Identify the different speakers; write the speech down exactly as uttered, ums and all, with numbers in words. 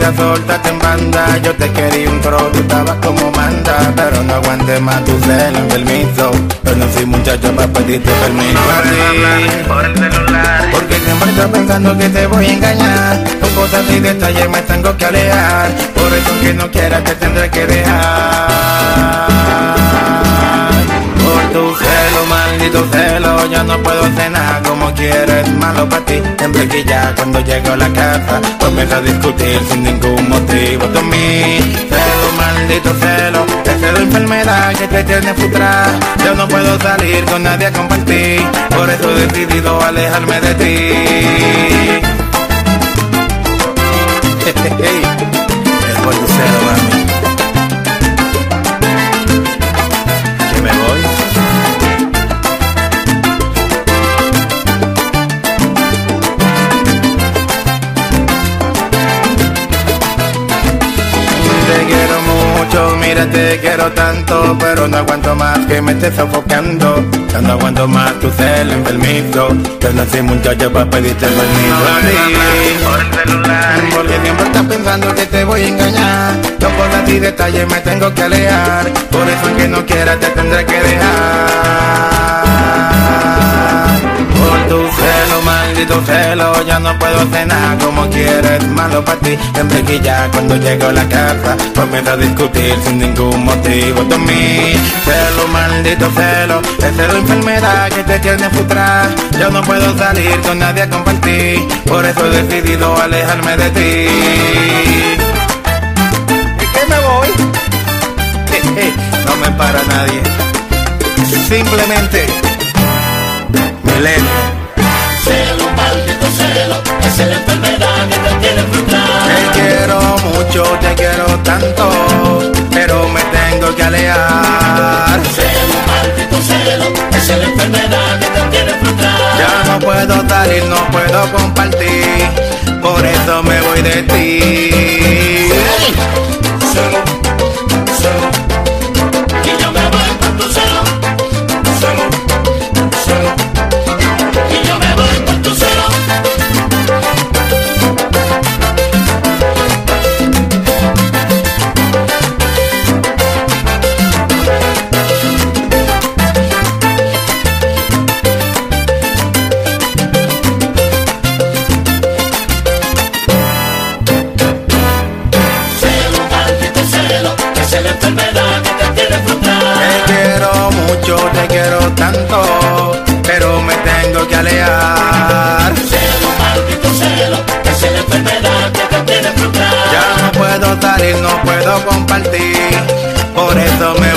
Speaker 1: quería soltarte en banda. Yo te quería un pro, tú estabas como manda. Pero no aguanté más tu celo, enfermizo. Yo no soy muchacho para pedirte permiso así por el celular, porque siempre estoy pensando que te voy a engañar. Con cosas y detalles me tengo que alejar. Por eso aunque no quieras te tendré que dejar. Por tu celo, maldito celo, ya no puedo hacer nada como quiero, es malo para ti. Siempre que ya cuando llego a la casa comienzo a discutir sin ningún motivo. Tú mi celo, maldito celo, esa es la enfermedad que te tiene frustrada. Yo no puedo salir con nadie a compartir, por eso he decidido alejarme de ti. Hey, es por tu celo, mami, que me voy. Te quiero mucho, mira te quiero tanto, pero no aguanto más que me estés sofocando. Yo no aguanto más tu celo enfermizo. Yo no soy muchacho para pedirte permiso no por el celular, porque siempre estás pensando que te voy a engañar. Yo por a ti detalles me tengo que alejar. Por eso aunque no quieras te tendré que dejar. Por tu celo, maldito celo, ya no puedo hacer nada como quiero, es malo para ti. Siempre que ya cuando llego a la casa comienzo a discutir sin ningún motivo. Tú mi celo, maldito celo, esa es la enfermedad que te tiene frustrada. Yo no puedo salir con nadie a compartir, por eso he decidido alejarme de ti. ¿Y qué me voy? No me para nadie, simplemente Milenio.
Speaker 2: Celo, maldito celo, esa es la enfermedad que te tiene frustrada.
Speaker 1: Te quiero mucho, te quiero tanto, pero me tengo que alejar.
Speaker 2: Celo, maldito celo, esa es la enfermedad que te tiene frustrada.
Speaker 1: Ya no puedo salir, no puedo compartir, por eso me voy de ti.
Speaker 2: Celo, celo, y yo me voy por tu celo. Celo, celo, y yo me voy por tu celo. La enfermedad que te tiene frustrada.
Speaker 1: Te quiero mucho, te quiero tanto, pero me tengo que alejar.
Speaker 2: Celo, maldito celo, esa es la enfermedad que te tiene frustrada.
Speaker 1: Ya no puedo salir, no puedo compartir, por eso me